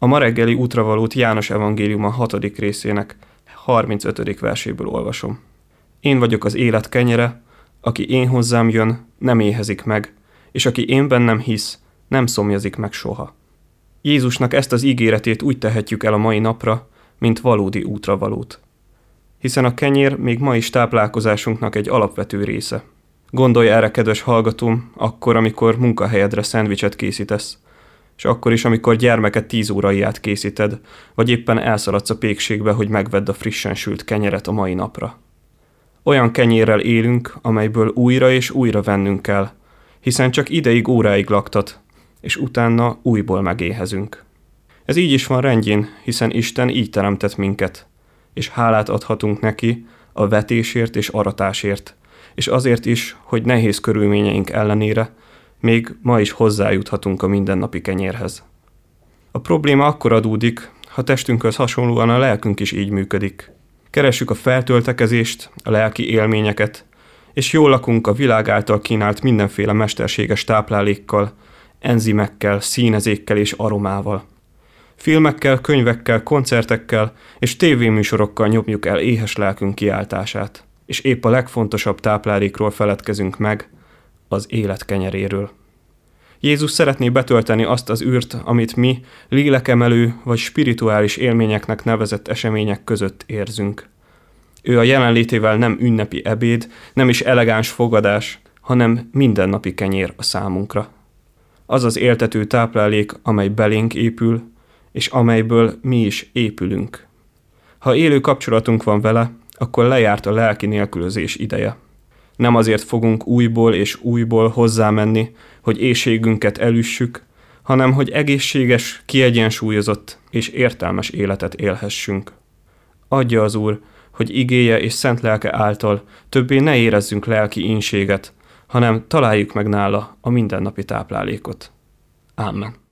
A ma reggeli útravalót János evangéliuma 6. részének 35. verséből olvasom. Én vagyok az élet kenyere, aki én hozzám jön, nem éhezik meg, és aki én bennem hisz, nem szomjazik meg soha. Jézusnak ezt az ígéretét úgy tehetjük el a mai napra, mint valódi útravalót. Hiszen a kenyér még ma is táplálkozásunknak egy alapvető része. Gondolj erre, kedves hallgatóm, akkor, amikor munkahelyedre szendvicset készítesz, és akkor is, amikor gyermeket 10 órai át készíted, vagy éppen elszaladsz a pékségbe, hogy megvedd a frissen sült kenyeret a mai napra. Olyan kenyérrel élünk, amelyből újra és újra vennünk kell, hiszen csak ideig, óráig laktat, és utána újból megéhezünk. Ez így is van rendjén, hiszen Isten így teremtett minket, és hálát adhatunk neki a vetésért és aratásért, és azért is, hogy nehéz körülményeink ellenére még ma is hozzájuthatunk a mindennapi kenyérhez. A probléma akkor adódik, ha testünkhöz hasonlóan a lelkünk is így működik. Keressük a feltöltekezést, a lelki élményeket, és jól lakunk a világ által kínált mindenféle mesterséges táplálékkal, enzimekkel, színezékkel és aromával. Filmekkel, könyvekkel, koncertekkel és tévéműsorokkal nyomjuk el éhes lelkünk kiáltását, és épp a legfontosabb táplálékról feledkezünk meg, az élet kenyeréről. Jézus szeretné betölteni azt az űrt, amit mi lélekemelő vagy spirituális élményeknek nevezett események között érzünk. Ő a jelenlétével nem ünnepi ebéd, nem is elegáns fogadás, hanem mindennapi kenyér a számunkra. Az az éltető táplálék, amely belénk épül, és amelyből mi is épülünk. Ha élő kapcsolatunk van vele, akkor lejárt a lelki nélkülözés ideje. Nem azért fogunk újból és újból hozzámenni, hogy éhségünket elüssük, hanem hogy egészséges, kiegyensúlyozott és értelmes életet élhessünk. Adja az Úr, hogy igéje és szent lelke által többé ne érezzünk lelki ínséget, hanem találjuk meg nála a mindennapi táplálékot. Ámen.